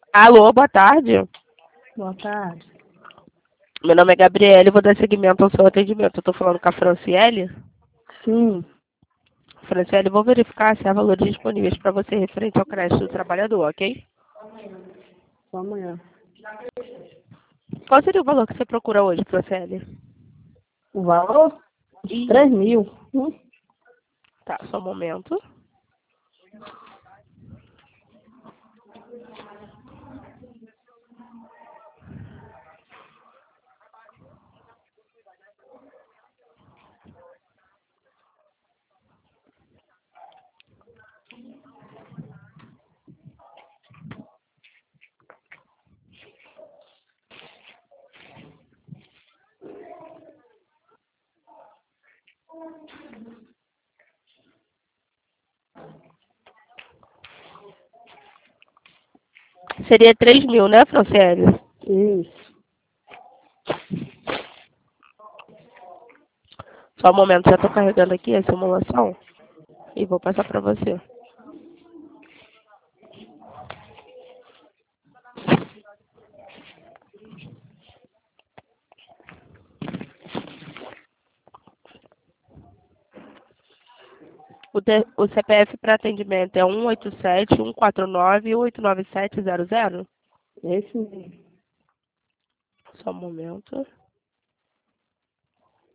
Alô, boa tarde. Boa tarde. Meu nome é Gabriele, vou dar seguimento ao seu atendimento. Eu tô falando com a Franciele. Sim, Franciele, vou verificar se há valores disponíveis para você referente ao crédito do trabalhador, ok? só amanhã. Qual seria o valor que você procura hoje, Franciele? O valor? Ih, 3.000. tá, só um momento. Seria 3.000, né, Franciele? Isso. Só um momento, já estou carregando aqui a simulação e vou passar para você. O CPF para atendimento é 187-149-89700. Esse mesmo. Só um momento.